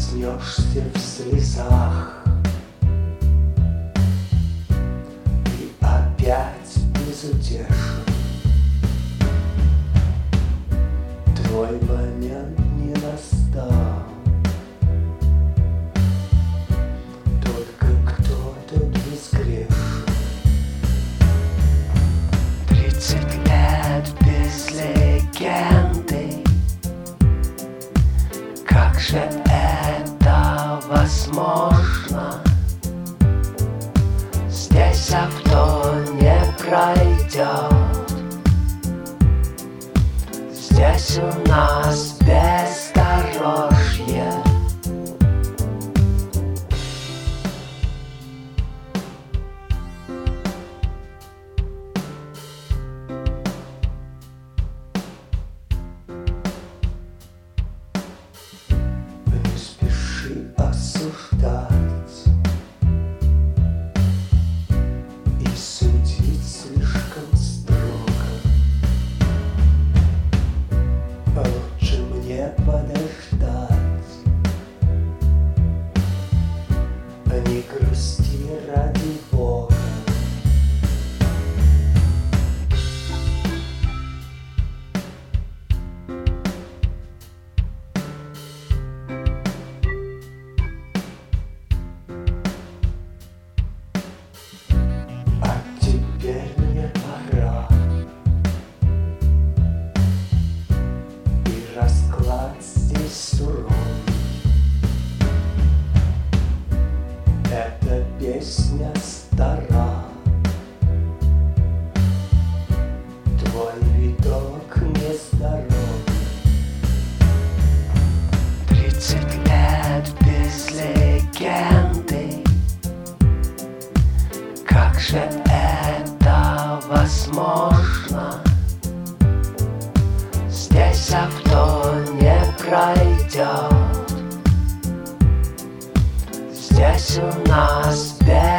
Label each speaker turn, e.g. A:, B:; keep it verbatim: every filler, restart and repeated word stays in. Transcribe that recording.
A: проснешься в слезах и опять безутешен. Твой момент не настал, только кто-то безгрешен. Тридцать лет без легенды, как же это возможно? Здесь авто не пройдет, здесь у нас бездорожье. Не спеши осуждать и судить слишком строго. Лучше мне подождать. Не грусти ради Бога. А теперь мне пора, и расклад здесь суровый. Эта песня стара, твой видок нездоровый. Тридцать лет без легенды, как же это возможно? Здесь авто не пройдет, здесь у нас без